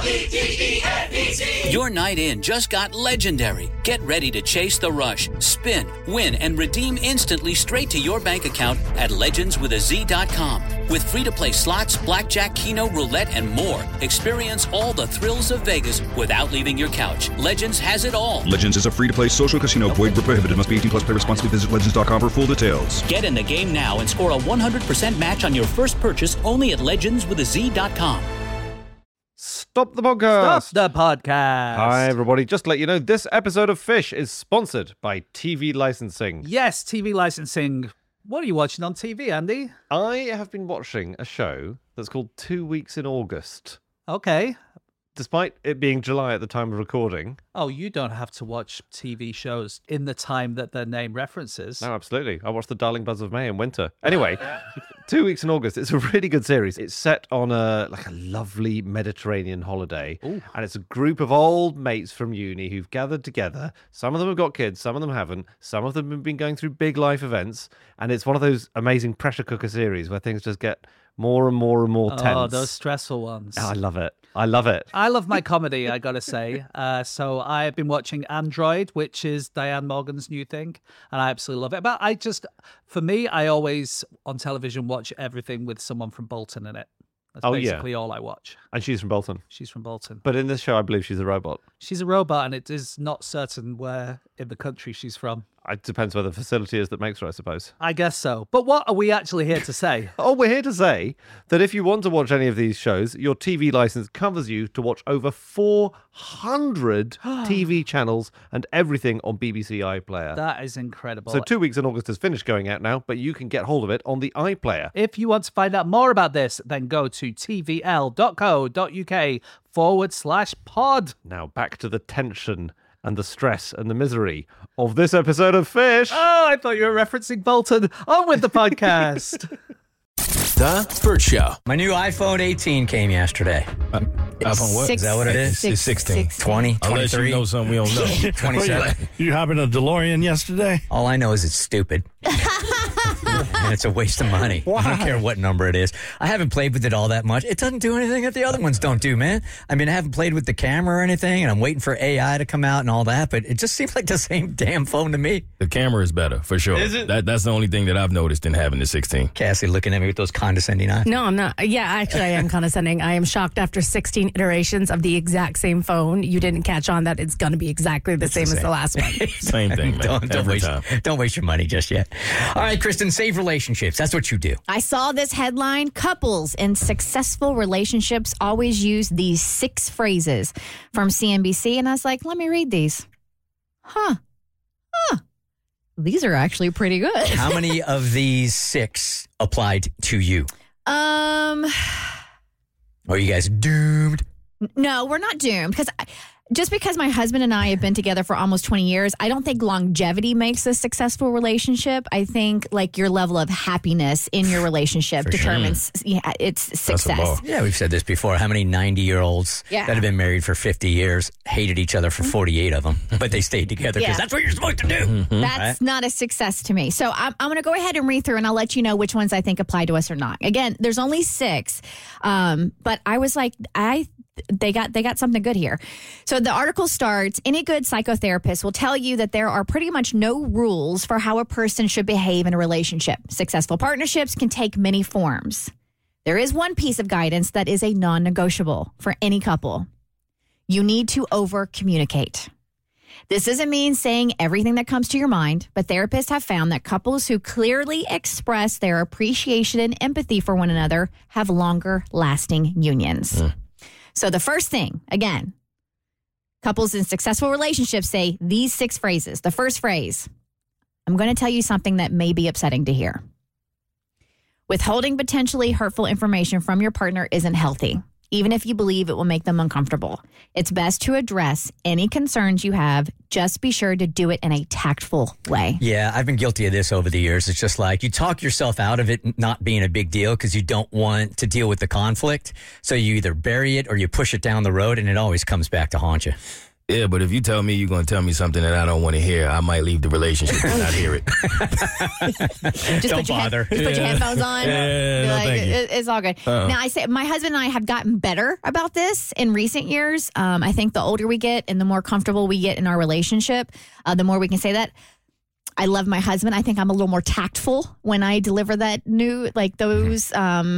Legends. Your night in just got legendary. Get ready to chase the rush, spin, win, and redeem instantly straight to your bank account at legendswithaz.com. With free-to-play slots, blackjack, keno, roulette, and more. Experience all the thrills of Vegas without leaving your couch. Legends has it all. Legends is a free-to-play social casino. Void where prohibited. Must be 18 plus. Play responsibly. Visit legends.com for full details. Get in the game now and score a 100% match on your first purchase only at legendswithaz.com. Stop the podcast. Stop the podcast. Hi, everybody. Just to let you know, this episode of Fish is sponsored by TV Licensing. Yes, TV licensing. What are you watching on TV, Andy? I have been watching a show that's called 2 Weeks in August. Okay. Despite it being July at the time of recording. Oh, you don't have to watch TV shows in the time that their name references. No, absolutely. I watched The Darling Buzz of May in winter. Anyway, 2 Weeks in August. It's a really good series. It's set on a lovely Mediterranean holiday. Ooh. And it's a group of old mates from uni who've gathered together. Some of them have got kids, some of them haven't. Some of them have been going through big life events. And it's one of those amazing pressure cooker series where things just get more and more and more tense. Oh, those stressful ones. Oh, I love it. I love it. I love my comedy, I gotta say. So I've been watching Android, which is Diane Morgan's new thing, and I absolutely love it. But for me, I always on television watch everything with someone from Bolton in it. That's basically all I watch. And she's from Bolton. She's from Bolton. But in this show, I believe she's a robot. She's a robot, and it is not certain where in the country she's from. It depends where the facility is that makes her, I suppose. I guess so. But what are we actually here to say? Oh, we're here to say that if you want to watch any of these shows, your TV license covers you to watch over 400 TV channels and everything on BBC iPlayer. That is incredible. So 2 Weeks in August has finished going out now, but you can get hold of it on the iPlayer. If you want to find out more about this, then go to tvl.co.uk/pod. Now back to the tension and the stress and the misery of this episode of Fish. Oh, I thought you were referencing Bolton. On with the podcast. The Burt Show. My new iPhone 18 came yesterday. iPhone what? Is that what it is? It's 16. 20, Unless 23. you know something we don't know. 27. You hopping a DeLorean yesterday? All I know is it's stupid. And it's a waste of money. Why? I don't care what number it is. I haven't played with it all that much. It doesn't do anything that the other ones don't do, man. I mean, I haven't played with the camera or anything, and I'm waiting for AI to come out and all that, but it just seems like the same damn phone to me. The camera is better, for sure. Is it? That's the only thing that I've noticed in having the 16. Cassie looking at me with those condescending eyes. No, I'm not. Yeah, actually, I am condescending. I am shocked after 16 iterations of the exact same phone. You didn't catch on that it's going to be exactly the same as the last one. Same thing, man. Don't waste your money just yet. All right, Kristen, save relationships. That's what you do. I saw this headline. Couples in successful relationships always use these 6 phrases from CNBC. And I was like, let me read these. These are actually pretty good. How many of these 6 applied to you? Are you guys doomed? No, we're not doomed because just because my husband and I have been together for almost 20 years, I don't think longevity makes a successful relationship. I think like your level of happiness in your relationship determines its success. Yeah, we've said this before. How many 90-year-olds that have been married for 50 years hated each other for 48 of them, but they stayed together because that's what you're supposed to do. That's not a success to me. So I'm going to go ahead and read through and I'll let you know which ones I think apply to us or not. Again, there's only 6, but I was like, they got something good here. So the article starts, any good psychotherapist will tell you that there are pretty much no rules for how a person should behave in a relationship. Successful partnerships can take many forms. There is one piece of guidance that is a non-negotiable for any couple. You need to over-communicate. This doesn't mean saying everything that comes to your mind, but therapists have found that couples who clearly express their appreciation and empathy for one another have longer lasting unions. So the first thing, again, couples in successful relationships say these 6 phrases. The first phrase, I'm going to tell you something that may be upsetting to hear. Withholding potentially hurtful information from your partner isn't healthy, even if you believe it will make them uncomfortable. It's best to address any concerns you have. Just be sure to do it in a tactful way. Yeah, I've been guilty of this over the years. It's just like you talk yourself out of it not being a big deal because you don't want to deal with the conflict. So you either bury it or you push it down the road, and it always comes back to haunt you. Yeah, but if you tell me you're going to tell me something that I don't want to hear, I might leave the relationship and not hear it. Just put your headphones on. Yeah, no, thank you. It's all good. Now, I say my husband and I have gotten better about this in recent years. I think the older we get and the more comfortable we get in our relationship, the more we can say that. I love my husband. I think I'm a little more tactful when I deliver that those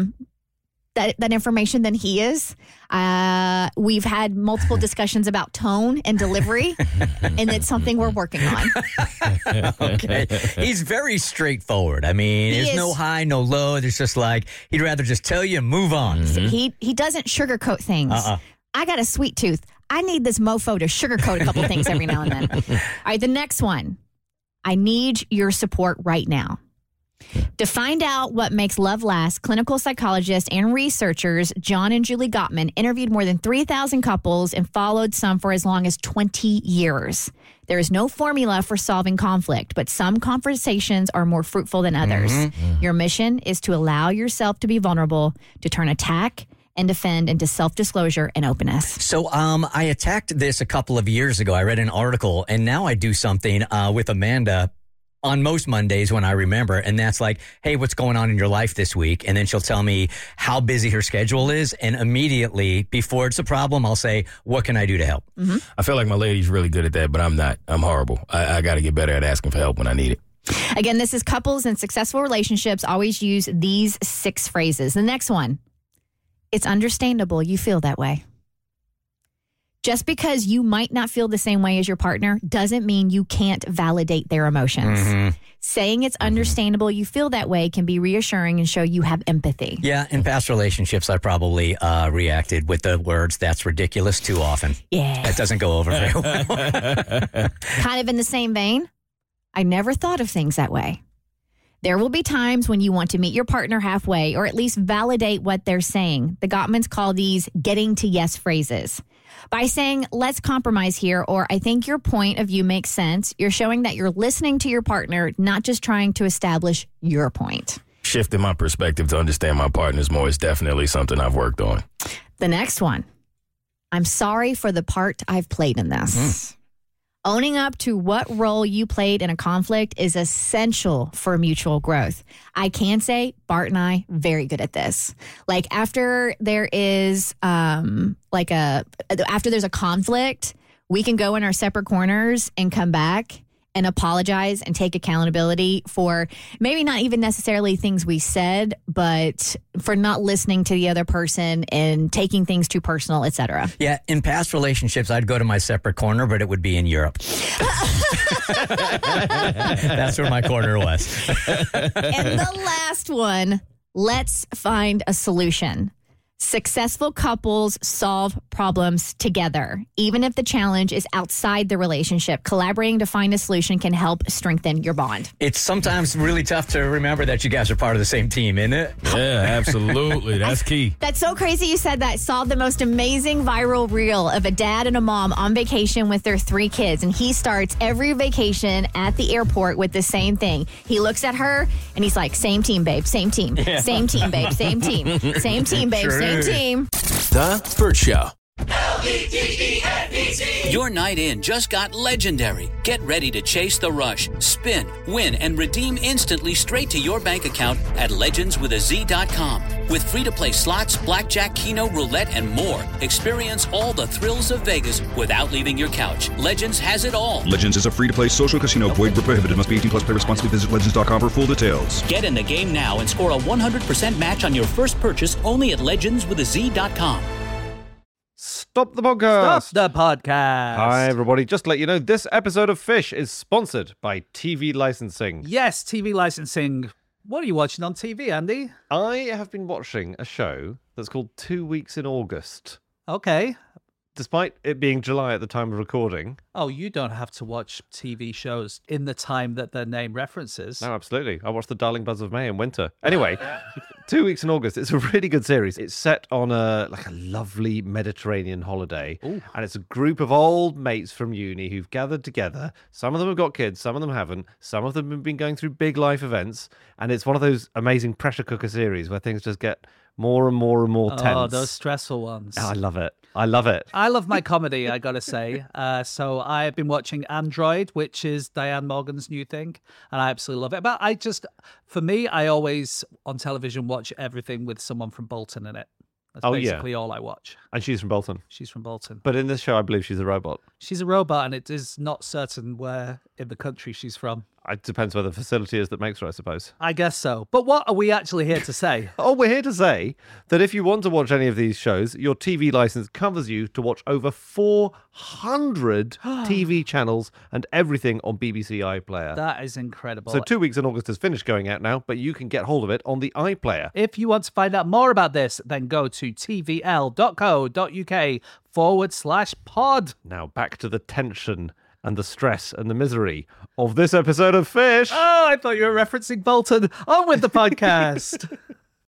that information than he is. We've had multiple discussions about tone and delivery, and it's something we're working on. Okay. He's very straightforward. I mean, there's no high, no low. There's just like, he'd rather just tell you and move on. He doesn't sugarcoat things. I got a sweet tooth. I need this mofo to sugarcoat a couple things every now and then. All right, the next one. I need your support right now. To find out what makes love last, clinical psychologists and researchers John and Julie Gottman interviewed more than 3,000 couples and followed some for as long as 20 years. There is no formula for solving conflict, but some conversations are more fruitful than others. Your mission is to allow yourself to be vulnerable, to turn attack and defend into self-disclosure and openness. So I attacked this a couple of years ago. I read an article, and now I do something with Amanda on most Mondays when I remember, and that's like, hey, what's going on in your life this week? And then she'll tell me how busy her schedule is, and immediately, before it's a problem, I'll say, what can I do to help? I feel like my lady's really good at that, but I'm not. I'm horrible. I got to get better at asking for help when I need it. Again, this is couples in successful relationships always use these 6 phrases. The next one, it's understandable you feel that way. Just because you might not feel the same way as your partner doesn't mean you can't validate their emotions. Saying it's understandable you feel that way can be reassuring and show you have empathy. Yeah, in past relationships, I probably reacted with the words, that's ridiculous, too often. Yeah. That doesn't go over very well. Kind of in the same vein, I never thought of things that way. There will be times when you want to meet your partner halfway or at least validate what they're saying. The Gottmans call these getting to yes phrases. By saying, let's compromise here, or I think your point of view makes sense, you're showing that you're listening to your partner, not just trying to establish your point. Shifting my perspective to understand my partners more is definitely something I've worked on. The next one, I'm sorry for the part I've played in this. Owning up to what role you played in a conflict is essential for mutual growth. I can say Bart and I very good at this. Like after there is after there's a conflict, we can go in our separate corners and come back and apologize and take accountability for maybe not even necessarily things we said, but for not listening to the other person and taking things too personal, etc. Yeah, in past relationships, I'd go to my separate corner, but it would be in Europe. That's where my corner was. And the last one, let's find a solution. Successful couples solve problems together. Even if the challenge is outside the relationship, collaborating to find a solution can help strengthen your bond. It's sometimes really tough to remember that you guys are part of the same team, isn't it? Yeah, absolutely. That's key. That's so crazy you said that. Saw the most amazing viral reel of a dad and a mom on vacation with their 3 kids. And he starts every vacation at the airport with the same thing. He looks at her and he's like, same team, babe, same team. Yeah. Same team, babe, same team. Same team, babe, same team. The Bert Show. LBTENBT. Your night in just got legendary. Get ready to chase the rush, spin, win, and redeem instantly straight to your bank account at legendswithaz.com. With free-to-play slots, blackjack, keno, roulette, and more. Experience all the thrills of Vegas without leaving your couch. Legends has it all. Legends is a free-to-play social casino. Void where prohibited. Must be 18 plus. Play responsibly. Visit legends.com for full details. Get in the game now and score a 100% match on your first purchase only at legendswithaz.com. Stop the podcast. Stop the podcast. Hi, everybody. Just to let you know, this episode of Fish is sponsored by TV licensing. Yes, TV licensing. What are you watching on TV, Andy? I have been watching a show that's called 2 Weeks in August. Okay. Despite it being July at the time of recording. Oh, you don't have to watch TV shows in the time that their name references. No, absolutely. I watched The Darling Buzz of May in winter. Anyway, 2 Weeks in August. It's a really good series. It's set on a lovely Mediterranean holiday. Ooh. And it's a group of old mates from uni who've gathered together. Some of them have got kids, some of them haven't. Some of them have been going through big life events. And it's one of those amazing pressure cooker series where things just get more and more and more tense. Oh, those stressful ones. I love it. I love it. I love my comedy, I gotta say. So I've been watching Android, which is Diane Morgan's new thing, and I absolutely love it. But for me, I always on television watch everything with someone from Bolton in it. That's basically all I watch. And she's from Bolton. She's from Bolton. But in this show, I believe she's a robot. She's a robot, and it is not certain where in the country she's from. It depends where the facility is that makes her, I suppose. I guess so. But what are we actually here to say? Oh, we're here to say that if you want to watch any of these shows, your TV license covers you to watch over 400 TV channels and everything on BBC iPlayer. That is incredible. So 2 weeks in August has finished going out now, but you can get hold of it on the iPlayer. If you want to find out more about this, then go to tvl.co.uk/pod. Now back to the tension and the stress and the misery of this episode of Fish. Oh, I thought you were referencing Bolton. On with the podcast.